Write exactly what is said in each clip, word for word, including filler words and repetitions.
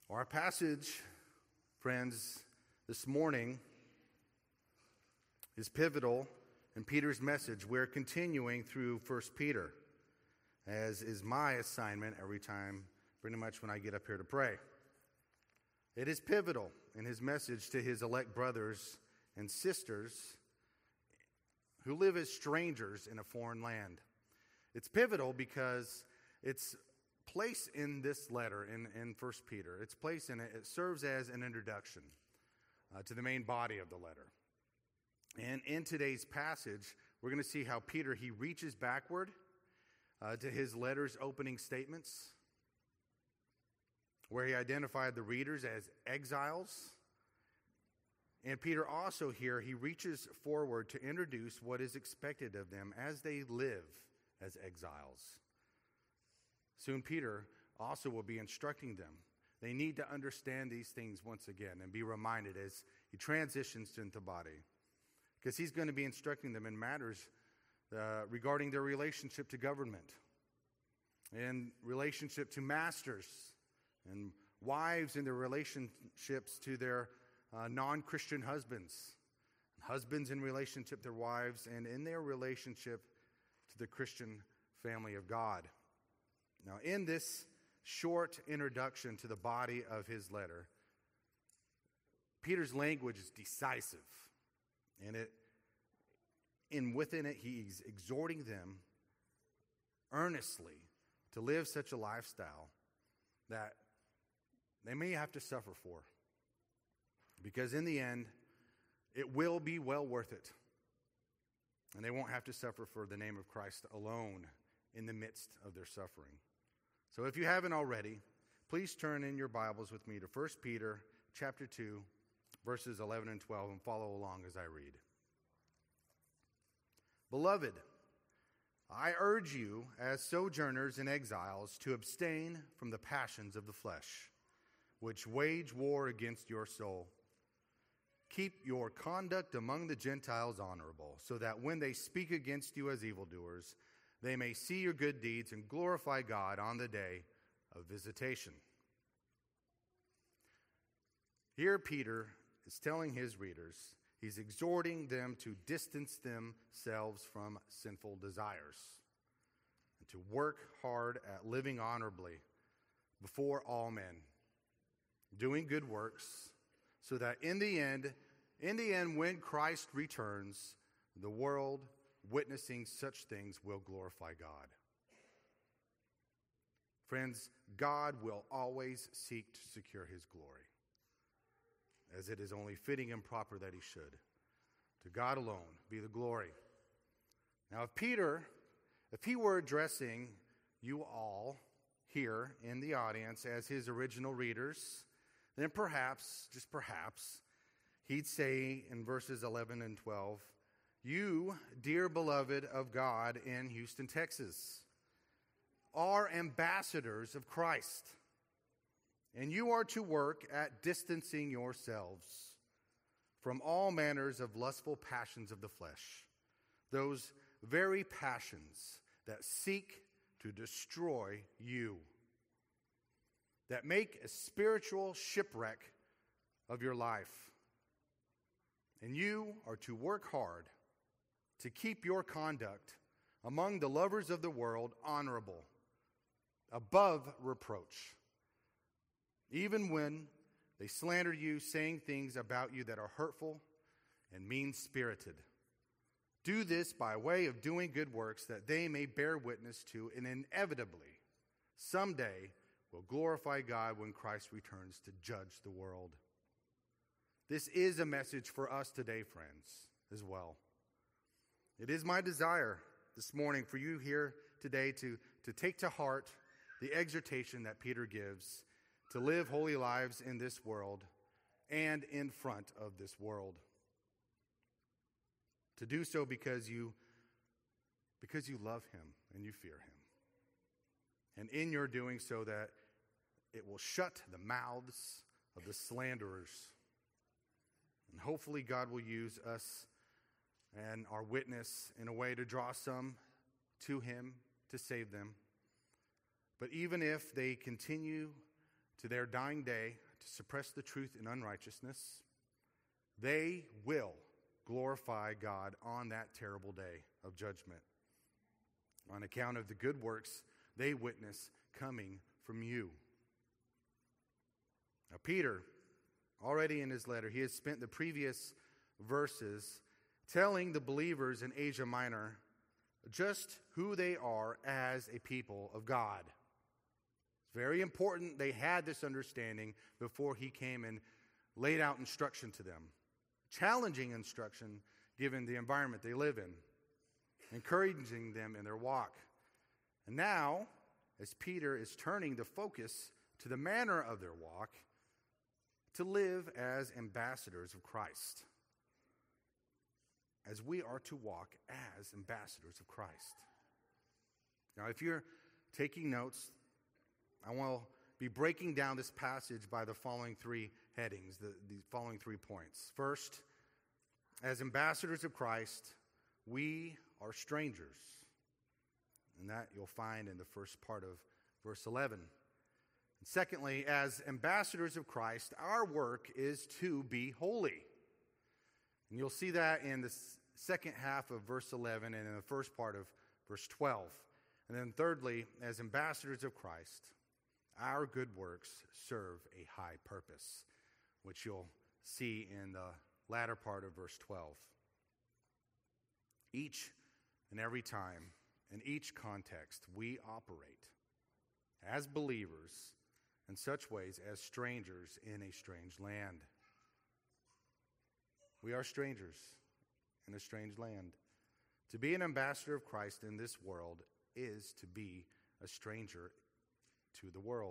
Our passage, friends, this morning is pivotal in Peter's message. We're continuing through First Peter, as is my assignment every time, pretty much when I get up here to pray. It is pivotal in his message to his elect brothers and sisters who live as strangers in a foreign land. It's pivotal because it's place in this letter in, in First Peter, its place in it, it serves as an introduction uh, to the main body of the letter. And in today's passage, we're going to see how Peter, he reaches backward uh, to his letter's opening statements, where he identified the readers as exiles. And Peter also here, he reaches forward to introduce what is expected of them as they live as exiles. Soon Peter also will be instructing them. They need to understand these things once again and be reminded as he transitions into the body. Because he's going to be instructing them in matters uh, regarding their relationship to government and relationship to masters and wives in their relationships to their uh, non-Christian husbands. Husbands in relationship to their wives and in their relationship to the Christian family of God. Now, in this short introduction to the body of his letter, Peter's language is decisive, and it, in within it, he's exhorting them earnestly to live such a lifestyle that they may have to suffer for, because in the end, it will be well worth it, and they won't have to suffer for the name of Christ alone in the midst of their suffering. So if you haven't already, please turn in your Bibles with me to First Peter chapter two, verses eleven and twelve, and follow along as I read. Beloved, I urge you as sojourners and exiles to abstain from the passions of the flesh, which wage war against your soul. Keep your conduct among the Gentiles honorable, so that when they speak against you as evildoers, they may see your good deeds and glorify God on the day of visitation. Here Peter is telling his readers, he's exhorting them to distance themselves from sinful desires and to work hard at living honorably before all men, doing good works, so that in the end, in the end, when Christ returns, the world witnessing such things will glorify God. Friends, God will always seek to secure his glory, as it is only fitting and proper that he should. To God alone be the glory. Now, if Peter, if he were addressing you all here in the audience as his original readers, then perhaps, just perhaps, he'd say in verses eleven and twelve, you, dear beloved of God in Houston, Texas, are ambassadors of Christ, and you are to work at distancing yourselves from all manners of lustful passions of the flesh, those very passions that seek to destroy you, that make a spiritual shipwreck of your life. And you are to work hard to keep your conduct among the lovers of the world honorable, above reproach, even when they slander you, saying things about you that are hurtful and mean-spirited. Do this by way of doing good works that they may bear witness to, and inevitably, someday, will glorify God when Christ returns to judge the world. This is a message for us today, friends, as well. It is my desire this morning for you here today to, to take to heart the exhortation that Peter gives to live holy lives in this world and in front of this world. To do so because you, because you love him and you fear him. And in your doing so that it will shut the mouths of the slanderers. And hopefully God will use us and our witness in a way to draw some to him, to save them. But even if they continue to their dying day to suppress the truth in unrighteousness, they will glorify God on that terrible day of judgment on account of the good works they witness coming from you. Now, Peter, already in his letter, he has spent the previous verses telling the believers in Asia Minor just who they are as a people of God. It's very important they had this understanding before he came and laid out instruction to them. Challenging instruction given the environment they live in, encouraging them in their walk. And now, as Peter is turning the focus to the manner of their walk, to live as ambassadors of Christ, as we are to walk as ambassadors of Christ. Now, if you're taking notes, I will be breaking down this passage by the following three headings, the, the following three points. First, as ambassadors of Christ, we are strangers. And that you'll find in the first part of verse eleven. And secondly, as ambassadors of Christ, our work is to be holy. And you'll see that in the second half of verse eleven and in the first part of verse twelve. And then thirdly, as ambassadors of Christ, our good works serve a high purpose, which you'll see in the latter part of verse twelve. Each and every time, in each context, we operate as believers in such ways as strangers in a strange land. We are strangers in a strange land. To be an ambassador of Christ in this world is to be a stranger to the world.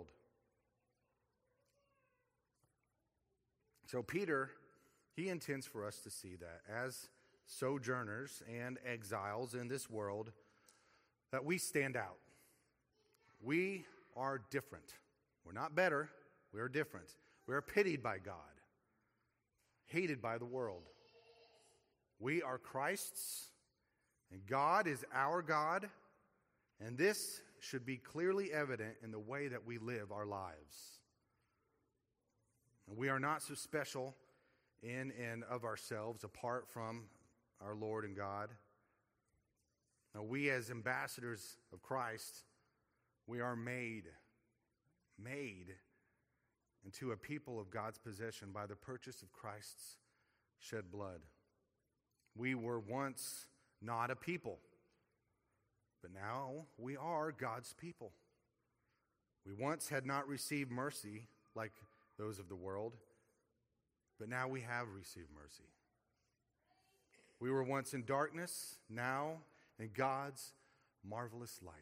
So Peter, he intends for us to see that as sojourners and exiles in this world, that we stand out. We are different. We're not better. We are different. We are pitied by God, hated by the world. We are Christ's, and God is our God, and this should be clearly evident in the way that we live our lives. And we are not so special in and of ourselves apart from our Lord and God. Now, we as ambassadors of Christ, we are made, made into a people of God's possession by the purchase of Christ's shed blood. We were once not a people, but now we are God's people. We once had not received mercy like those of the world, but now we have received mercy. We were once in darkness, now in God's marvelous light.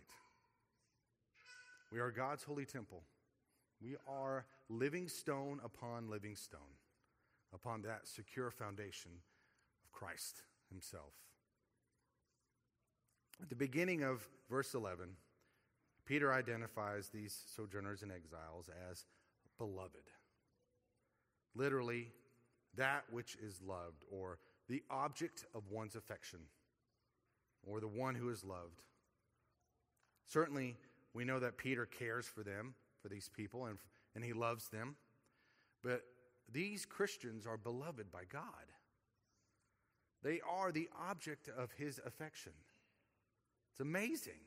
We are God's holy temple. We are living stone upon living stone, upon that secure foundation of Christ himself. At the beginning of verse eleven, Peter identifies these sojourners and exiles as beloved. Literally, that which is loved, or the object of one's affection, or the one who is loved. Certainly, we know that Peter cares for them, for these people, and, and he loves them. But these Christians are beloved by God. They are the object of his affection. It's amazing.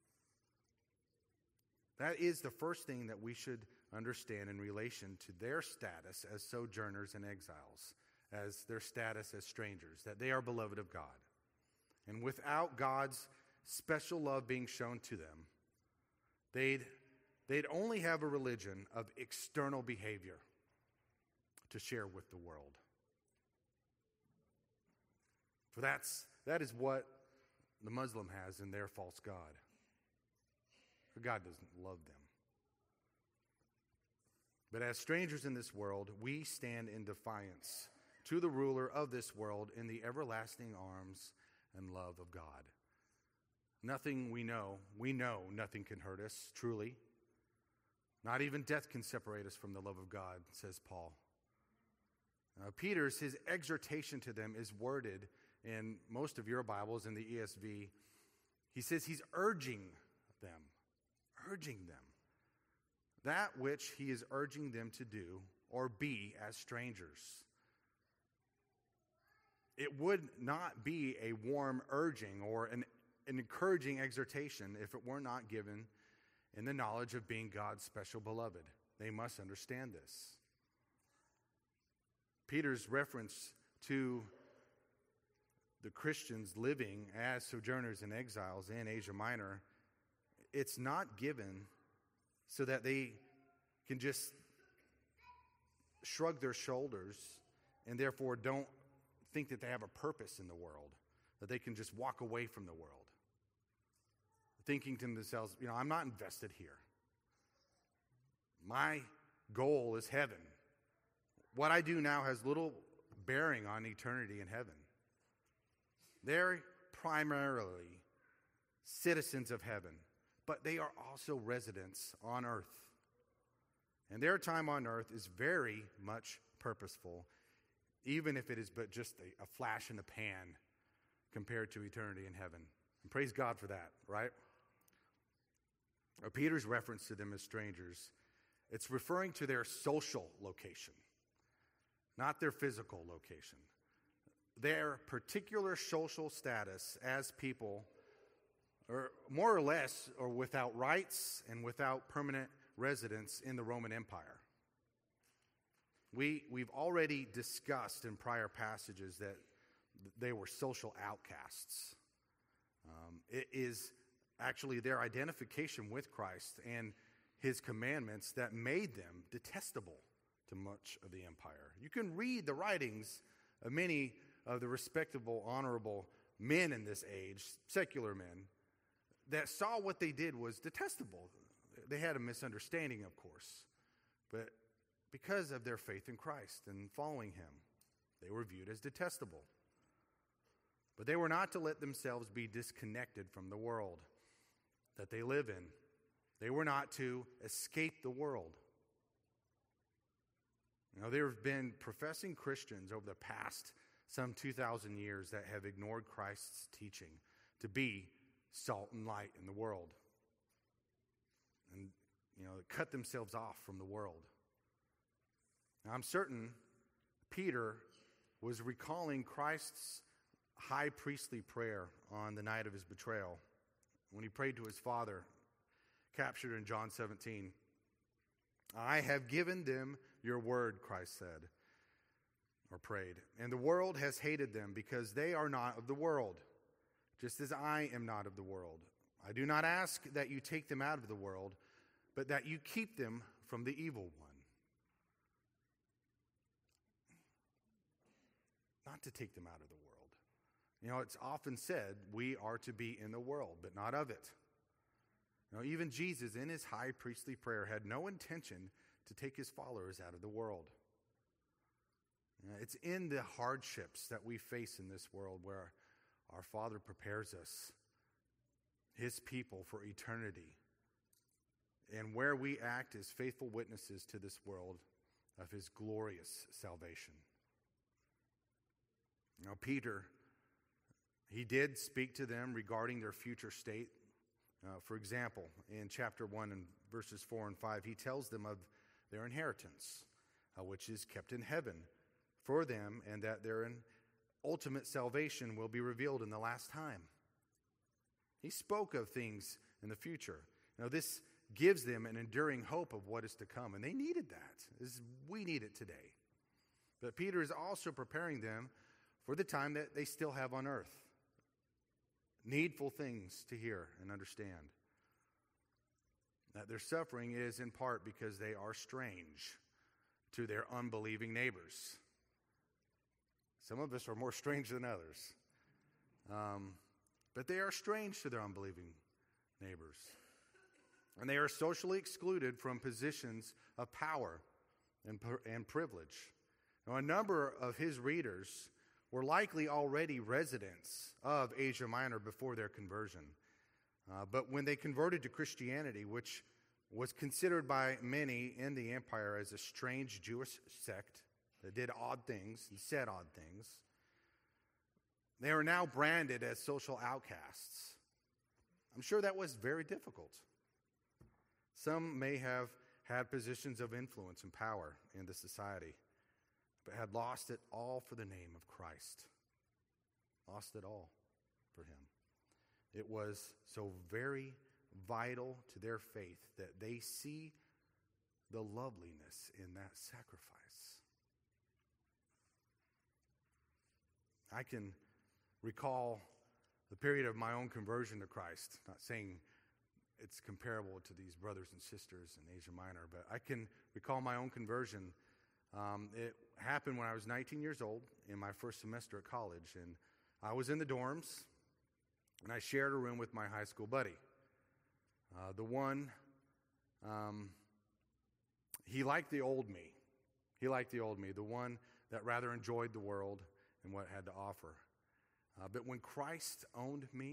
That is the first thing that we should understand in relation to their status as sojourners and exiles, as their status as strangers, that they are beloved of God. And without God's special love being shown to them, they'd, they'd only have a religion of external behavior to share with the world. For that's, that is what the Muslim has in their false God. For God doesn't love them. But as strangers in this world, we stand in defiance to the ruler of this world in the everlasting arms and love of God. Nothing we know, we know nothing can hurt us, truly. Not even death can separate us from the love of God, says Paul. Uh, Peter's, his exhortation to them is worded in most of your Bibles, in the E S V. He says he's urging them, urging them. that which he is urging them to do or be as strangers. It would not be a warm urging or an, an encouraging exhortation if it were not given in the knowledge of being God's special beloved. They must understand this. Peter's reference to the Christians living as sojourners and exiles in Asia Minor, it's not given so that they can just shrug their shoulders and therefore don't think that they have a purpose in the world, that they can just walk away from the world, thinking to themselves, you know, I'm not invested here. My goal is heaven. What I do now has little bearing on eternity in heaven. They're primarily citizens of heaven, but they are also residents on earth. And their time on earth is very much purposeful, even if it is but just a, a flash in the pan compared to eternity in heaven. And praise God for that, right? Or Peter's reference to them as strangers, it's referring to their social location, not their physical location. Their particular social status as people, or more or less, or without rights and without permanent residence in the Roman Empire. We, we've already discussed in prior passages that they were social outcasts. Um, it is actually their identification with Christ and his commandments that made them detestable to much of the empire. You can read the writings of many of the respectable, honorable men in this age, secular men, that saw what they did was detestable. They had a misunderstanding, of course, but because of their faith in Christ and following him, they were viewed as detestable. But they were not to let themselves be disconnected from the world that they live in. They were not to escape the world. You know, there have been professing Christians over the past some two thousand years that have ignored Christ's teaching to be salt and light in the world. And, you know, cut themselves off from the world. Now, I'm certain Peter was recalling Christ's high priestly prayer on the night of his betrayal when he prayed to his Father, captured in John seventeen. I have given them your word, Christ said, or prayed, and the world has hated them because they are not of the world, just as I am not of the world. I do not ask that you take them out of the world, but that you keep them from the evil one. Not to take them out of the world. You know, it's often said we are to be in the world, but not of it. You know, even Jesus in his high priestly prayer had no intention to take his followers out of the world. You know, it's in the hardships that we face in this world where our Father prepares us, his people, for eternity, and where we act as faithful witnesses to this world of his glorious salvation. Now, Peter, he did speak to them regarding their future state. Uh, for example, in chapter one and verses four and five, he tells them of their inheritance, uh, which is kept in heaven for them, and that their ultimate salvation will be revealed in the last time. He spoke of things in the future. Now, this gives them an enduring hope of what is to come, and they needed that, as we need it today. But Peter is also preparing them for the time that they still have on earth. Needful things to hear and understand. That their suffering is in part because they are strange to their unbelieving neighbors. Some of us are more strange than others. Um, but they are strange to their unbelieving neighbors. And they are socially excluded from positions of power and, and privilege. Now, a number of his readers were likely already residents of Asia Minor before their conversion. Uh, but when they converted to Christianity, which was considered by many in the empire as a strange Jewish sect that did odd things and said odd things, they are now branded as social outcasts. I'm sure that was very difficult. Some may have had positions of influence and power in the society, but had lost it all for the name of Christ. Lost it all for him. It was so very vital to their faith that they see the loveliness in that sacrifice. I can recall the period of my own conversion to Christ, not saying it's comparable to these brothers and sisters in Asia Minor, but I can recall my own conversion. Um, it happened when I was nineteen years old in my first semester at college, and I was in the dorms, and I shared a room with my high school buddy. Uh, the one, um, he liked the old me. He liked the old me, the one that rather enjoyed the world and what it had to offer. Uh, but when Christ owned me,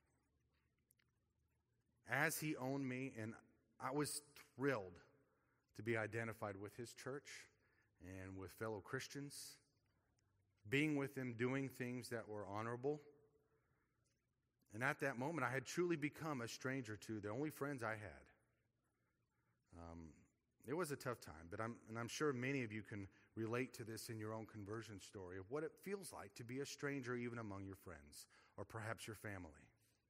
as he owned me, and I was thrilled to be identified with his church and with fellow Christians, being with them, doing things that were honorable. And at that moment, I had truly become a stranger to the only friends I had. Um, it was a tough time, but I'm, and I'm sure many of you can relate to this in your own conversion story of what it feels like to be a stranger even among your friends or perhaps your family.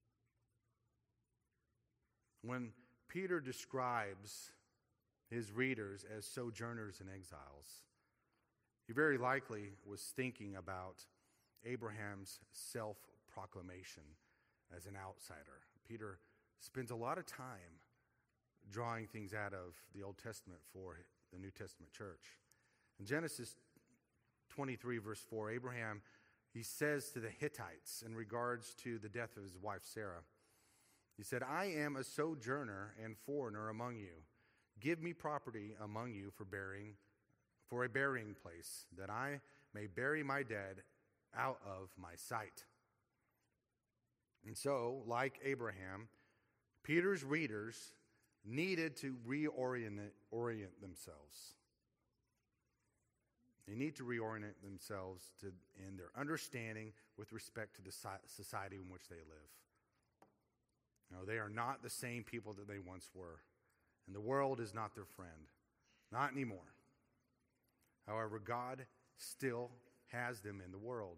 When Peter describes his readers as sojourners and exiles, he very likely was thinking about Abraham's self-proclamation as an outsider. Peter spends a lot of time drawing things out of the Old Testament for the New Testament church. In Genesis twenty-three, verse four, Abraham, he says to the Hittites in regards to the death of his wife Sarah, he said, I am a sojourner and foreigner among you. Give me property among you for burying, for a burying place, that I may bury my dead out of my sight. And so, like Abraham, Peter's readers needed to reorient orient themselves. They need to reorient themselves to, in their understanding with respect to the society in which they live. You know, they are not the same people that they once were. And the world is not their friend. Not anymore. However, God still has them in the world.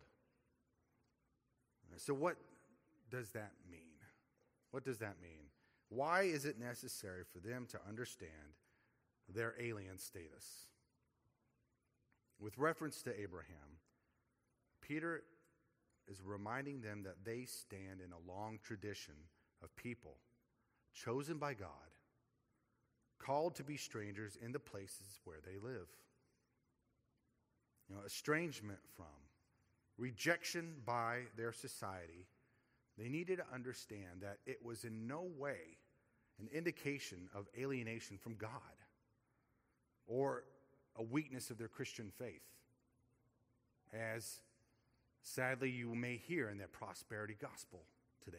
So what does that mean? What does that mean? Why is it necessary for them to understand their alien status? With reference to Abraham, Peter is reminding them that they stand in a long tradition of people chosen by God, called to be strangers in the places where they live. You know, estrangement from, rejection by their society. They needed to understand that it was in no way an indication of alienation from God or a weakness of their Christian faith, as sadly you may hear in that prosperity gospel today.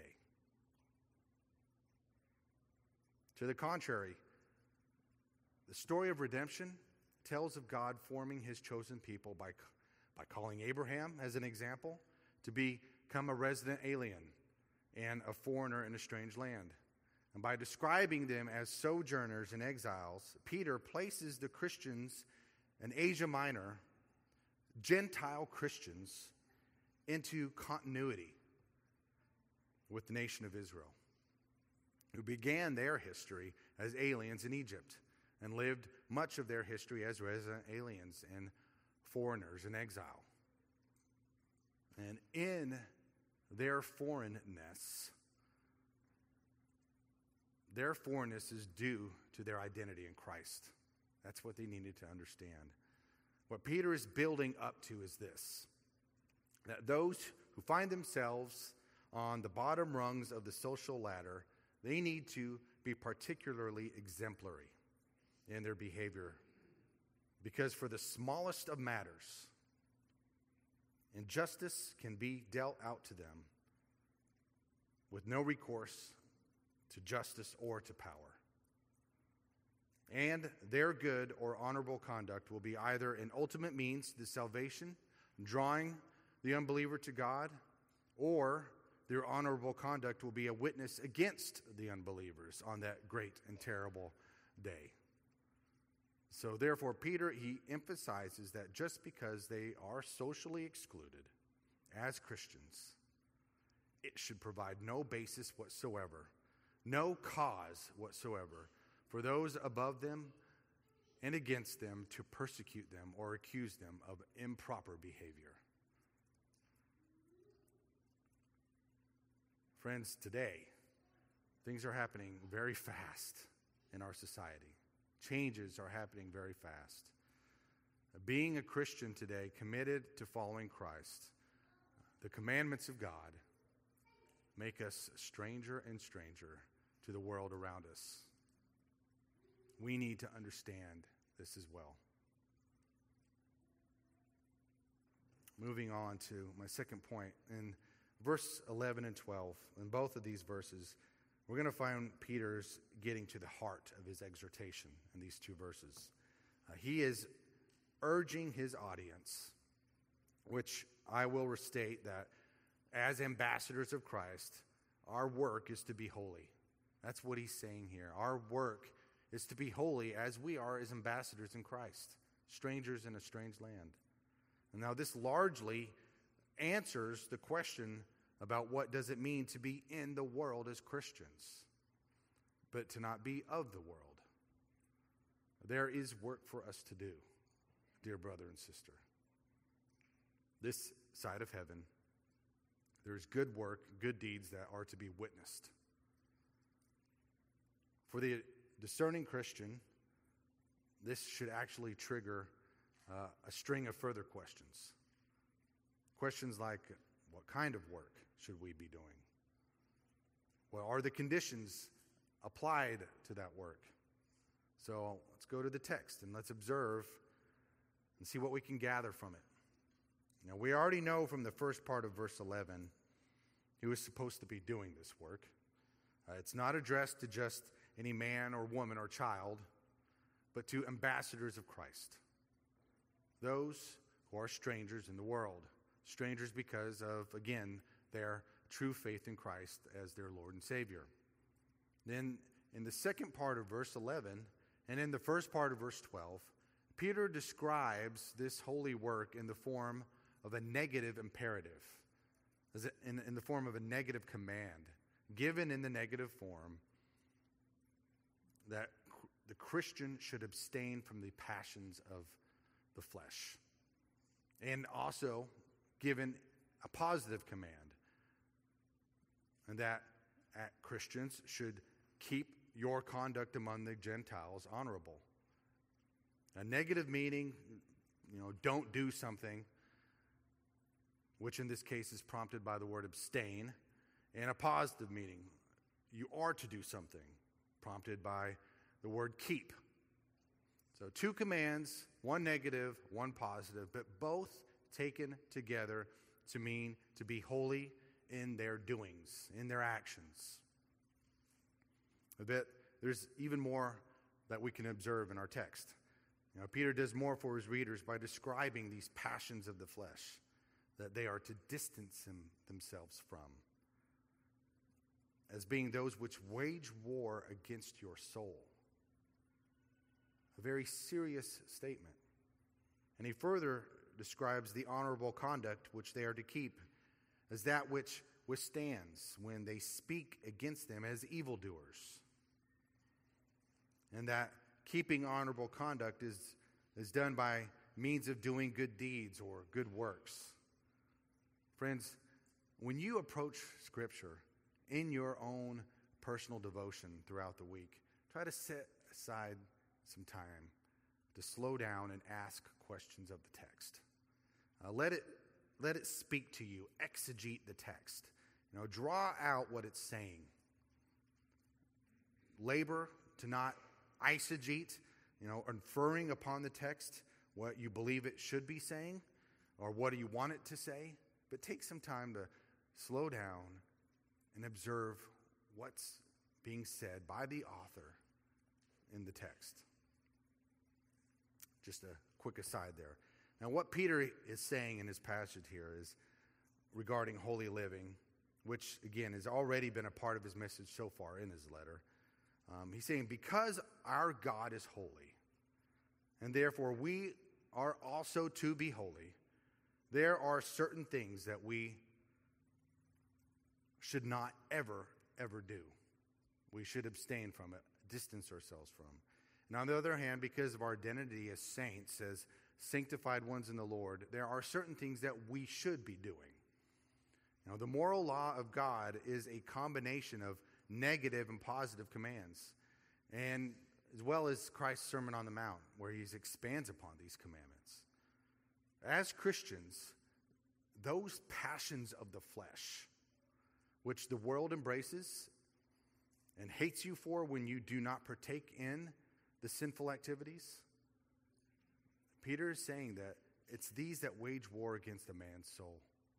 To the contrary, the story of redemption tells of God forming his chosen people by, by calling Abraham, as an example, to become a resident alien and a foreigner in a strange land. And by describing them as sojourners and exiles, Peter places the Christians in Asia Minor, Gentile Christians, into continuity with the nation of Israel, who began their history as aliens in Egypt and lived much of their history as resident aliens and foreigners in exile. And in their foreignness, their foreignness is due to their identity in Christ. That's what they needed to understand. What Peter is building up to is this: that those who find themselves on the bottom rungs of the social ladder, they need to be particularly exemplary in their behavior, because for the smallest of matters, injustice can be dealt out to them with no recourse to justice or to power. And their good or honorable conduct will be either an ultimate means to salvation, drawing the unbeliever to God, or their honorable conduct will be a witness against the unbelievers on that great and terrible day. So therefore, Peter, he emphasizes that just because they are socially excluded as Christians, it should provide no basis whatsoever, no cause whatsoever for those above them and against them to persecute them or accuse them of improper behavior. Friends, today, things are happening very fast in our society. Changes are happening very fast. Being a Christian today, committed to following Christ, the commandments of God, make us stranger and stranger to the world around us. We need to understand this as well. Moving on to my second point, in verse eleven and twelve, in both of these verses, we're going to find Peter's getting to the heart of his exhortation in these two verses. Uh, he is urging his audience, which I will restate that as ambassadors of Christ, our work is to be holy. That's what he's saying here. Our work is to be holy as we are as ambassadors in Christ, strangers in a strange land. And now this largely answers the question about what does it mean to be in the world as Christians, but to not be of the world. There is work for us to do, dear brother and sister. This side of heaven, there's good work, good deeds that are to be witnessed. For the discerning Christian, this should actually trigger uh, a string of further questions. Questions like, what kind of work should we be doing? What are the conditions applied to that work? So let's go to the text and let's observe and see what we can gather from it. Now, we already know from the first part of verse eleven who is supposed to be doing this work. Uh, it's not addressed to just any man or woman or child, but to ambassadors of Christ. Those who are strangers in the world. Strangers because of, again, their true faith in Christ as their Lord and Savior. Then in the second part of verse eleven and in the first part of verse twelve, Peter describes this holy work in the form of a negative imperative, in, in the form of a negative command, given in the negative form that the Christian should abstain from the passions of the flesh. And also given a positive command, and that at Christians should keep your conduct among the Gentiles honorable. A negative meaning, you know, don't do something, which in this case is prompted by the word abstain, and a positive meaning, you are to do something, prompted by the word keep. So two commands, one negative, one positive, but both taken together to mean to be holy in their doings, in their actions. A bit, there's even more that we can observe in our text. You know, Peter does more for his readers by describing these passions of the flesh that they are to distance him, themselves from, as being those which wage war against your soul. A very serious statement. And he further describes the honorable conduct which they are to keep as that which withstands when they speak against them as evildoers. And that keeping honorable conduct is, is done by means of doing good deeds or good works. Friends, when you approach Scripture in your own personal devotion throughout the week, try to set aside some time to slow down and ask questions of the text. Uh, let it let it speak to you. Exegete the text. You know, draw out what it's saying. Labor to not eisegete, you know, inferring upon the text what you believe it should be saying or what do you want it to say. But take some time to slow down and observe what's being said by the author in the text. Just a quick aside there. Now, what Peter is saying in his passage here is regarding holy living, which, again, has already been a part of his message so far in his letter. Um, he's saying, because our God is holy, and therefore we are also to be holy, there are certain things that we should not ever, ever do. We should abstain from it, distance ourselves from. And on the other hand, because of our identity as saints, as sanctified ones in the Lord, there are certain things that we should be doing. Now, the moral law of God is a combination of negative and positive commands, and as well as Christ's Sermon on the Mount, where he expands upon these commandments. As Christians, those passions of the flesh, which the world embraces and hates you for when you do not partake in the sinful activities, Peter is saying that it's these that wage war against a man's soul.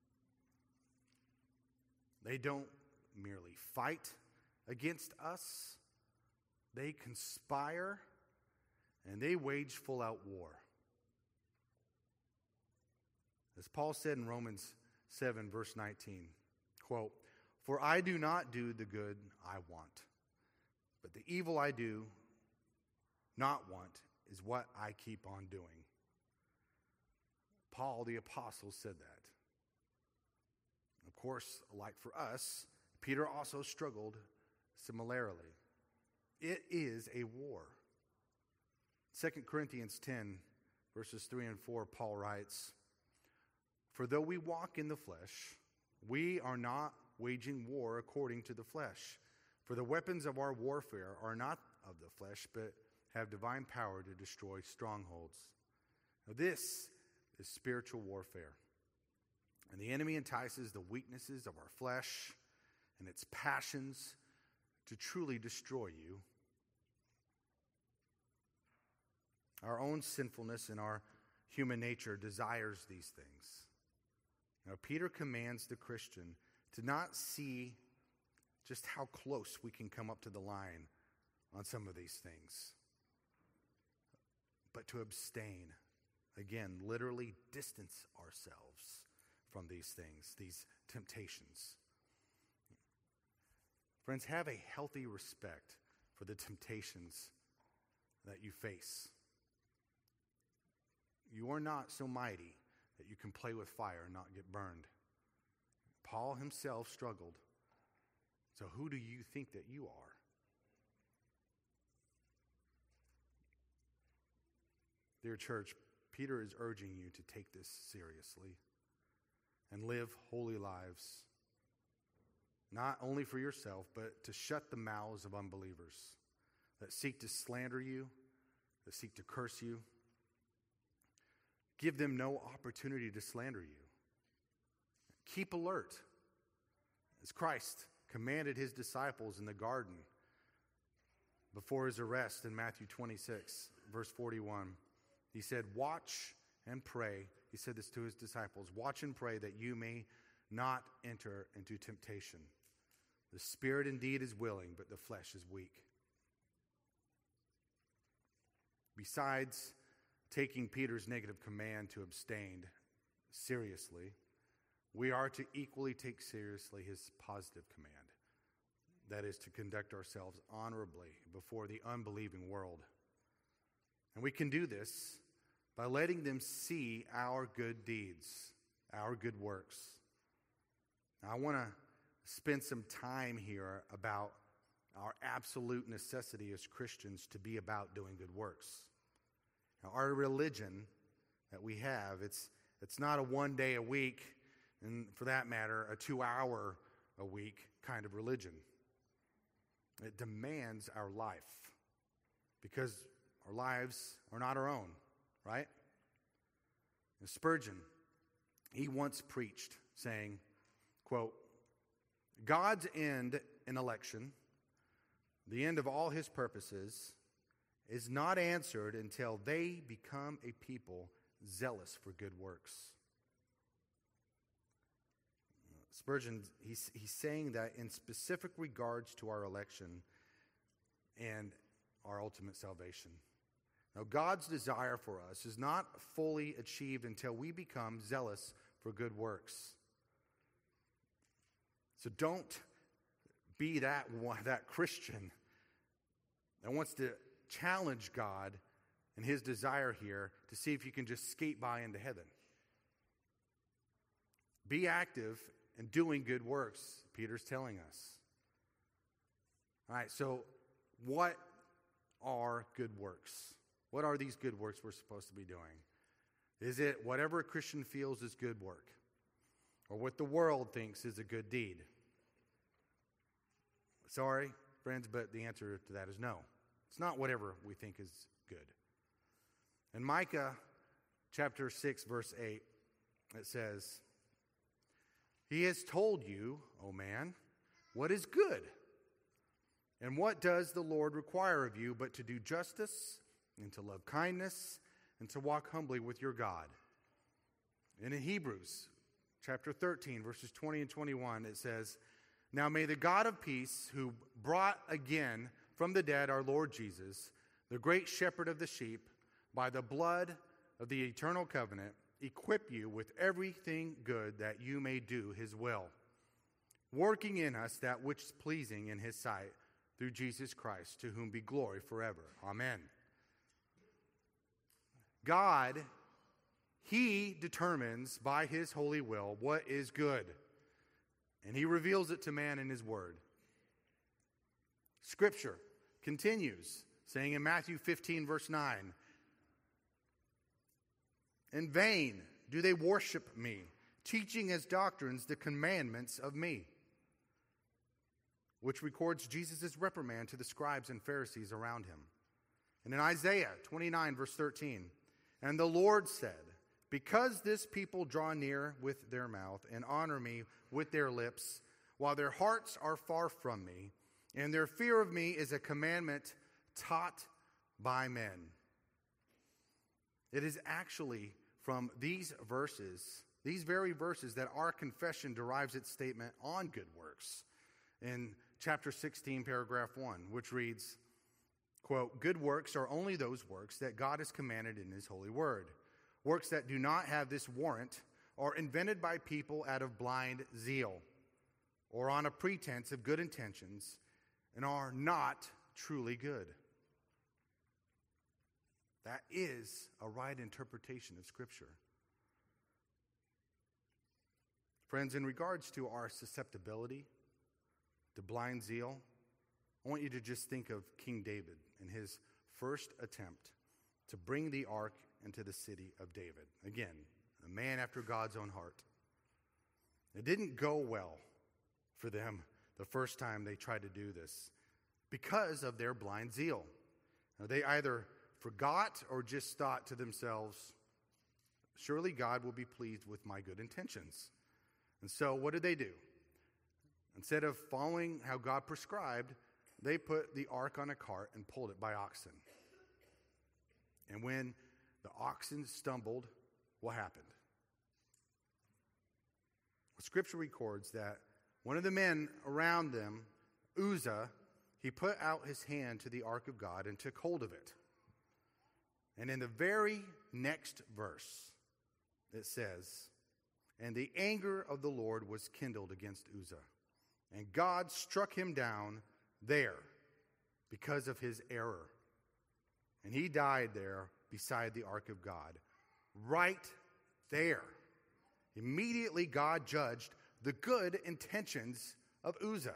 They don't merely fight against us, they conspire and they wage full-out war. As Paul said in Romans seven, verse nineteen, quote, "For I do not do the good I want, but the evil I do not want is what I keep on doing." Paul the apostle said that. Of course, like for us, Peter also struggled similarly. It is a war. Second Corinthians ten, verses three and four, Paul writes, "For though we walk in the flesh, we are not waging war according to the flesh. For the weapons of our warfare are not of the flesh, but have divine power to destroy strongholds." Now this is spiritual warfare. And the enemy entices the weaknesses of our flesh and its passions to truly destroy you. Our own sinfulness and our human nature desires these things. Now, Peter commands the Christian to not see just how close we can come up to the line on some of these things, but to abstain. Again, literally distance ourselves from these things, these temptations. Friends, have a healthy respect for the temptations that you face. You are not so mighty that you can play with fire and not get burned. Paul himself struggled. So who do you think that you are? Dear church, Peter is urging you to take this seriously and live holy lives, not only for yourself, but to shut the mouths of unbelievers that seek to slander you, that seek to curse you. Give them no opportunity to slander you. Keep alert, as Christ commanded his disciples in the garden before his arrest in Matthew twenty-six, verse forty-one. He said, "Watch and pray." He said this to his disciples, "Watch and pray that you may not enter into temptation. The spirit indeed is willing, but the flesh is weak." Besides taking Peter's negative command to abstain seriously, we are to equally take seriously his positive command. That is to conduct ourselves honorably before the unbelieving world. And we can do this by letting them see our good deeds, our good works. Now, I want to spend some time here about our absolute necessity as Christians to be about doing good works. Now, our religion that we have, it's it's not a one day a week, and for that matter, a two hour a week kind of religion. It demands our life because our lives are not our own, right? And Spurgeon, he once preached saying, quote, "God's end in election, the end of all his purposes, is not answered until they become a people zealous for good works." Spurgeon, he's, he's saying that in specific regards to our election and our ultimate salvation. Now, God's desire for us is not fully achieved until we become zealous for good works. So don't be that one, that Christian that wants to challenge God and his desire here to see if you can just skate by into heaven. Be active in doing good works, Peter's telling us. All right, so what are good works? What are these good works we're supposed to be doing? Is it whatever a Christian feels is good work? Or what the world thinks is a good deed? Sorry, friends, but the answer to that is no. It's not whatever we think is good. In Micah chapter six, verse eight, it says, "He has told you, O man, what is good. And what does the Lord require of you but to do justice and to love kindness and to walk humbly with your God?" And in Hebrews chapter thirteen, verses twenty and twenty-one, it says, "Now may the God of peace, who brought again from the dead our Lord Jesus, the great shepherd of the sheep, by the blood of the eternal covenant, equip you with everything good that you may do his will, working in us that which is pleasing in his sight, through Jesus Christ, to whom be glory forever. Amen." God, he determines by his holy will what is good, and he reveals it to man in his word. Scripture continues, saying in Matthew fifteen, verse nine, "In vain do they worship me, teaching as doctrines the commandments of me," which records Jesus' reprimand to the scribes and Pharisees around him. And in Isaiah twenty-nine, verse thirteen, "And the Lord said, because this people draw near with their mouth and honor me with their lips, while their hearts are far from me, and their fear of me is a commandment taught by men." It is actually from these verses, these very verses, that our confession derives its statement on good works. In chapter sixteen, paragraph one, which reads, quote, "Good works are only those works that God has commanded in his holy word. Works that do not have this warrant are invented by people out of blind zeal or on a pretense of good intentions and are not truly good." That is a right interpretation of Scripture. Friends, in regards to our susceptibility to blind zeal, I want you to just think of King David and his first attempt to bring the ark into the city of David. Again, a man after God's own heart. It didn't go well for them the first time they tried to do this because of their blind zeal. Now, they either forgot or just thought to themselves, surely God will be pleased with my good intentions. And so what did they do? Instead of following how God prescribed, they put the ark on a cart and pulled it by oxen. And when the oxen stumbled, what happened? Scripture records that one of the men around them, Uzzah, he put out his hand to the ark of God and took hold of it. And in the very next verse, it says, "And the anger of the Lord was kindled against Uzzah, and God struck him down there because of his error. And he died there beside the ark of God." Right there. Immediately God judged the good intentions of Uzzah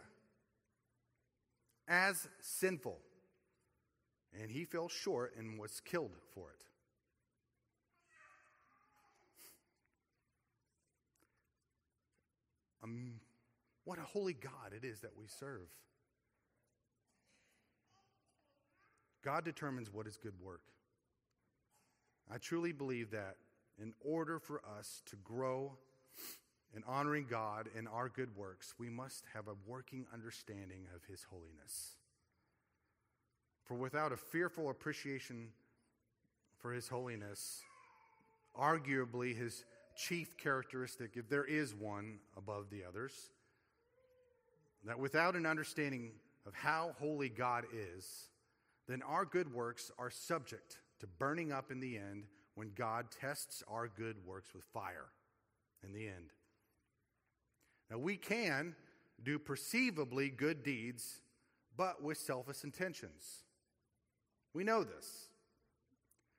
as sinful. And he fell short and was killed for it. Um, what a holy God it is that we serve. God determines what is good work. I truly believe that in order for us to grow in honoring God in our good works, we must have a working understanding of his holiness. For without a fearful appreciation for his holiness, arguably his chief characteristic, if there is one above the others, that without an understanding of how holy God is, then our good works are subject to burning up in the end when God tests our good works with fire in the end. Now, we can do perceivably good deeds, but with selfish intentions. We know this.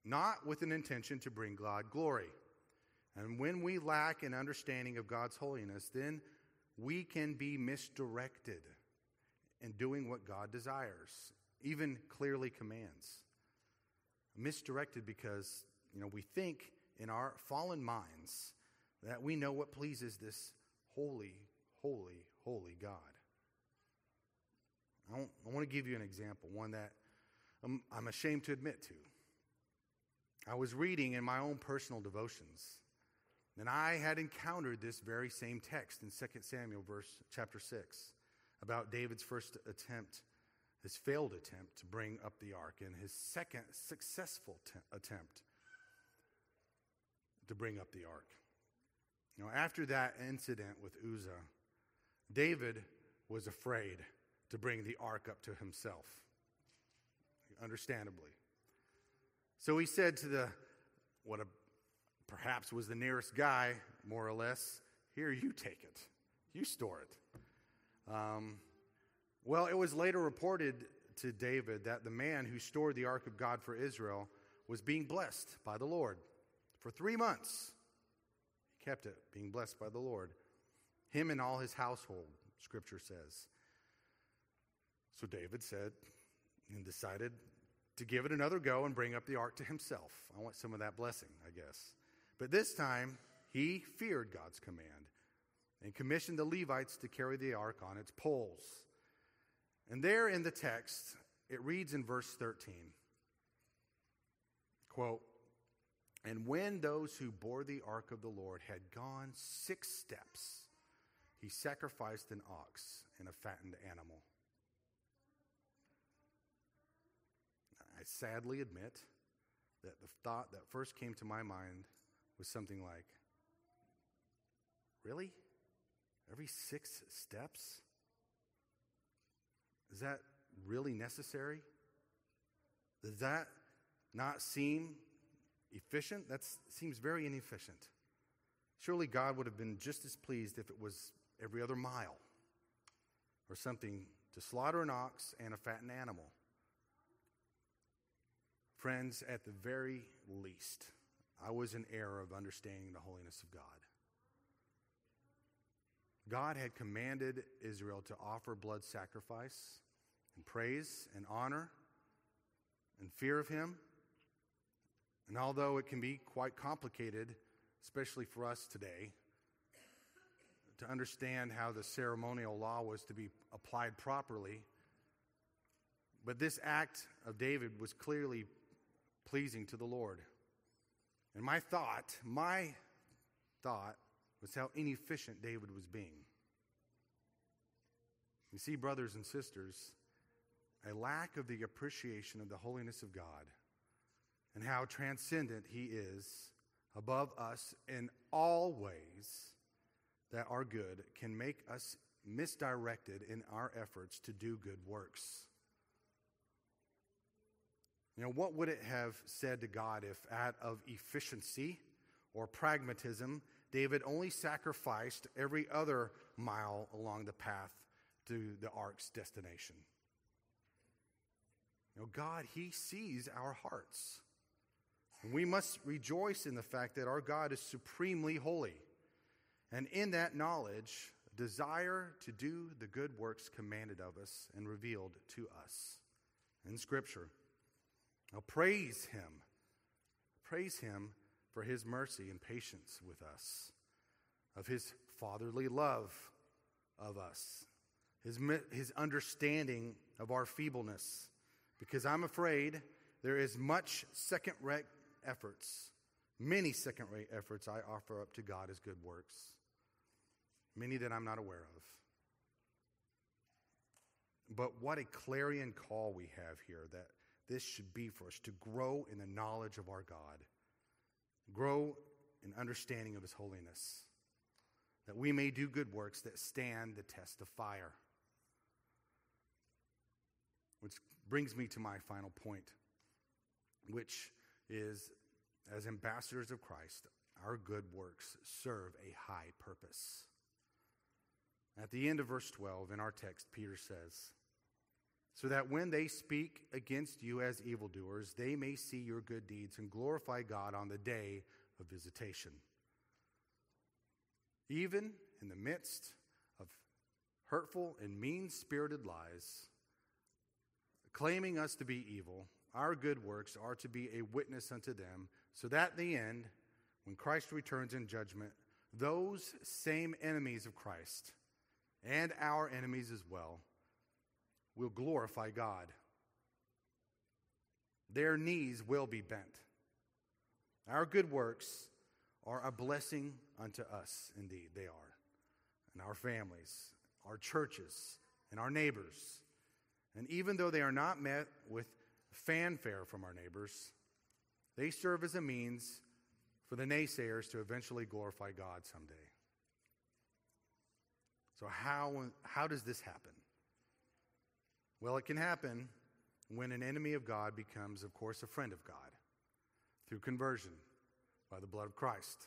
not with an intention to bring God glory. And when we lack an understanding of God's holiness, then we can be misdirected in doing what God desires, even clearly commands. Misdirected because, you know, we think in our fallen minds that we know what pleases this holy, holy, holy God. I, I want to give you an example, one that I'm, I'm ashamed to admit to. I was reading in my own personal devotions, and I had encountered this very same text in Second Samuel verse chapter six about David's first attempt, his failed attempt to bring up the ark, and his second successful te- attempt to bring up the ark. You know, after that incident with Uzzah, David was afraid to bring the ark up to himself, understandably. So he said to the, what a, perhaps was the nearest guy, more or less, "Here, you take it. You store it." Um, well, it was later reported to David that the man who stored the ark of God for Israel was being blessed by the Lord for three months. He kept it, being blessed by the Lord. Him and all his household, Scripture says. So David said and decided to give it another go and bring up the ark to himself. I want some of that blessing, I guess. But this time, he feared God's command and commissioned the Levites to carry the ark on its poles. And there in the text, it reads in verse thirteen, quote, "And when those who bore the ark of the Lord had gone six steps, he sacrificed an ox and a fattened animal." I sadly admit that the thought that first came to my mind was something like, really? Every six steps? Is that really necessary? Does that not seem efficient? That seems very inefficient. Surely God would have been just as pleased if it was every other mile or something to slaughter an ox and a fattened animal. Friends, at the very least, I was in error of understanding the holiness of God. God had commanded Israel to offer blood sacrifice and praise and honor and fear of him. And although it can be quite complicated, especially for us today, to understand how the ceremonial law was to be applied properly, but this act of David was clearly pleasing to the Lord. And my thought, my thought was how inefficient David was being. You see, brothers and sisters, a lack of the appreciation of the holiness of God and how transcendent he is above us in all ways that are good can make us misdirected in our efforts to do good works. You know, what would it have said to God if out of efficiency or pragmatism, David only sacrificed every other mile along the path to the ark's destination? You know, God, he sees our hearts. And we must rejoice in the fact that our God is supremely holy. And in that knowledge, desire to do the good works commanded of us and revealed to us in Scripture. Now praise him. Praise him for his mercy and patience with us, of his fatherly love of us, his, his understanding of our feebleness. Because I'm afraid there is much second-rate efforts, many second-rate efforts I offer up to God as good works, many that I'm not aware of. But what a clarion call we have here, that this should be for us, to grow in the knowledge of our God, grow in understanding of his holiness, that we may do good works that stand the test of fire. Which brings me to my final point, which is, as ambassadors of Christ, our good works serve a high purpose. At the end of verse twelve in our text, Peter says, so that when they speak against you as evildoers, they may see your good deeds and glorify God on the day of visitation. Even in the midst of hurtful and mean-spirited lies, claiming us to be evil, our good works are to be a witness unto them, so that in the end, when Christ returns in judgment, those same enemies of Christ, and our enemies as well, will glorify God. Their knees will be bent. Our good works are a blessing unto us, indeed, they are, and our families, our churches, and our neighbors. And even though they are not met with fanfare from our neighbors, they serve as a means for the naysayers to eventually glorify God someday. So how, how does this happen? Well, it can happen when an enemy of God becomes, of course, a friend of God through conversion by the blood of Christ.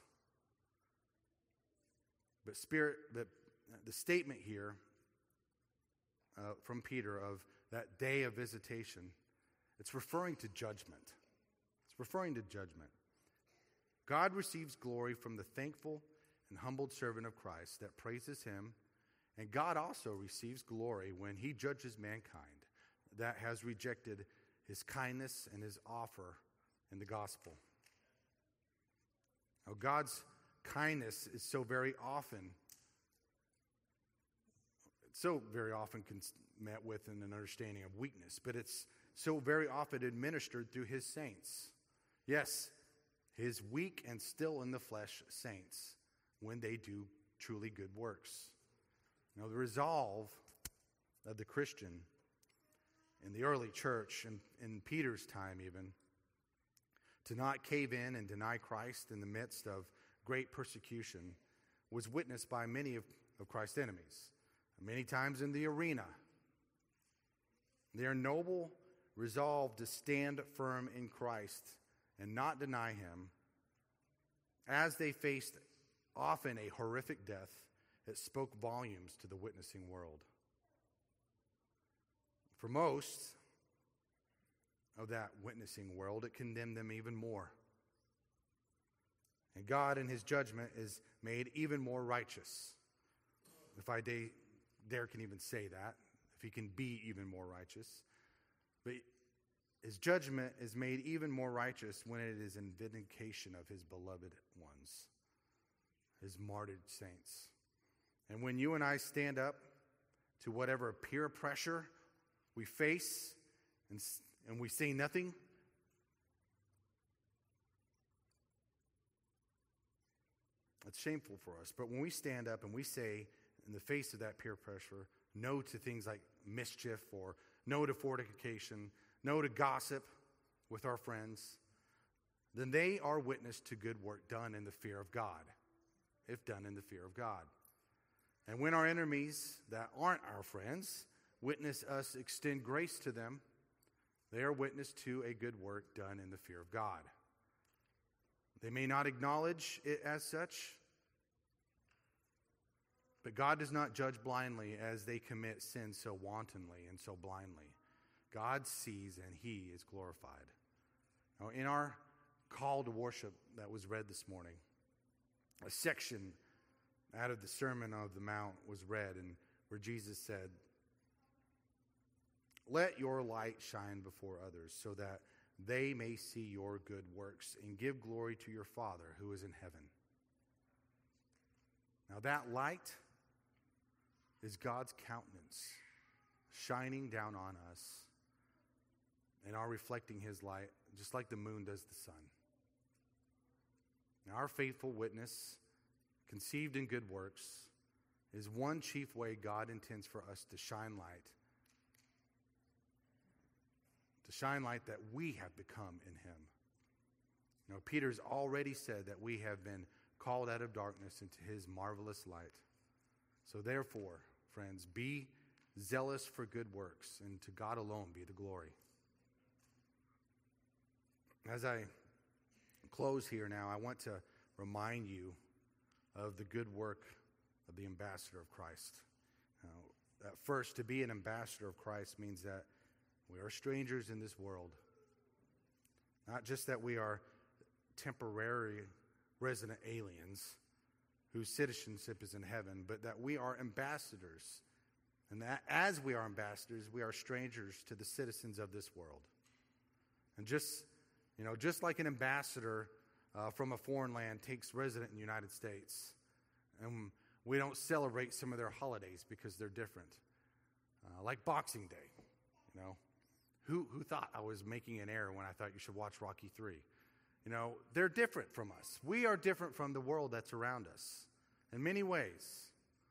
But spirit, the, the statement here uh, from Peter of that day of visitation, it's referring to judgment. It's referring to judgment. God receives glory from the thankful and humbled servant of Christ that praises him, and God also receives glory when he judges mankind that has rejected his kindness and his offer in the gospel. Now, God's kindness is so very often, so very often met with in an understanding of weakness, but it's so very often administered through his saints. Yes, his weak and still in the flesh saints when they do truly good works. Now, the resolve of the Christian in the early church, and in Peter's time even, to not cave in and deny Christ in the midst of great persecution was witnessed by many of, of Christ's enemies, many times in the arena. Their noble resolve to stand firm in Christ and not deny him, as they faced often a horrific death, it spoke volumes to the witnessing world. For most of that witnessing world, it condemned them even more. And God in his judgment is made even more righteous. If I dare, dare can even say that, if he can be even more righteous. But his judgment is made even more righteous when it is in vindication of his beloved ones, his martyred saints. And when you and I stand up to whatever peer pressure we face and, and we say nothing, it's shameful for us. But when we stand up and we say, in the face of that peer pressure, no to things like mischief or no to fornication, no to gossip with our friends, then they are witness to good work done in the fear of God, if done in the fear of God. And when our enemies that aren't our friends witness us extend grace to them, they are witness to a good work done in the fear of God. They may not acknowledge it as such, but God does not judge blindly as they commit sin so wantonly and so blindly. God sees and he is glorified. Now, in our call to worship that was read this morning, a section out of the Sermon on the Mount was read, and where Jesus said, "Let your light shine before others so that they may see your good works and give glory to your Father who is in heaven." Now that light is God's countenance shining down on us and are reflecting his light just like the moon does the sun. Now our faithful witness, conceived in good works, is one chief way God intends for us to shine light. To shine light that we have become in him. You know, Peter's already said that we have been called out of darkness into his marvelous light. So therefore, friends, be zealous for good works, and to God alone be the glory. As I close here now, I want to remind you of the good work of the ambassador of Christ. Now, at first, to be an ambassador of Christ means that We are strangers in this world. Not just that we are temporary resident aliens whose citizenship is in heaven, but that we are ambassadors. And that as we are ambassadors, we are strangers to the citizens of this world. And just, you know, just like an ambassador uh, from a foreign land takes resident in the United States, and we don't celebrate some of their holidays because they're different. Uh, like Boxing Day, you know. Who who thought I was making an error when I thought you should watch Rocky three? You know, they're different from us. We are different from the world that's around us in many ways.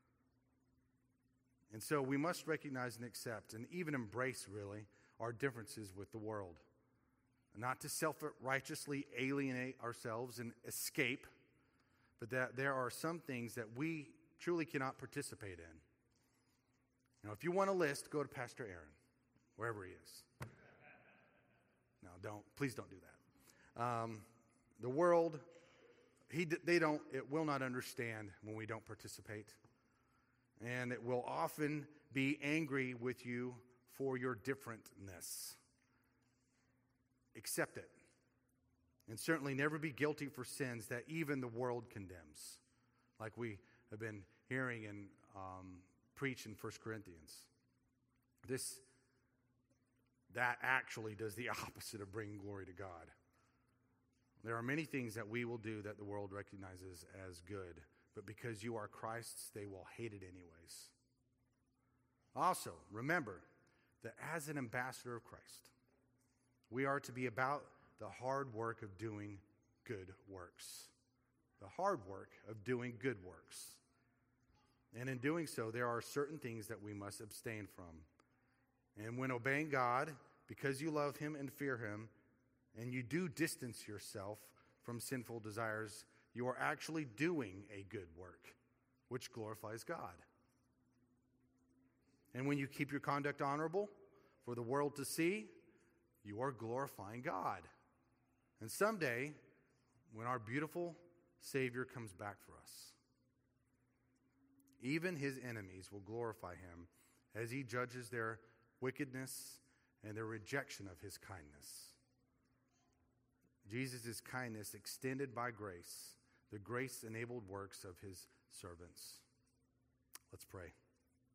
And so we must recognize and accept and even embrace, really, our differences with the world. Not to self-righteously alienate ourselves and escape, but that there are some things that we truly cannot participate in. You know, if you want a list, go to Pastor Aaron, wherever he is. No, don't. Please don't do that. Um, the world, he, they don't. It will not understand when we don't participate, and it will often be angry with you for your differentness. Accept it, and certainly never be guilty for sins that even the world condemns, like we have been hearing and um, preach in First Corinthians. This. That actually does the opposite of bringing glory to God. There are many things that we will do that the world recognizes as good, but because you are Christ's, they will hate it anyways. Also, remember that as an ambassador of Christ, we are to be about the hard work of doing good works. The hard work of doing good works. And in doing so, there are certain things that we must abstain from. And when obeying God, because you love him and fear him, and you do distance yourself from sinful desires, you are actually doing a good work, which glorifies God. And when you keep your conduct honorable for the world to see, you are glorifying God. And someday, when our beautiful Savior comes back for us, even his enemies will glorify him as he judges their wickedness and their rejection of his kindness. Jesus' kindness extended by grace, the grace-enabled works of his servants. Let's pray.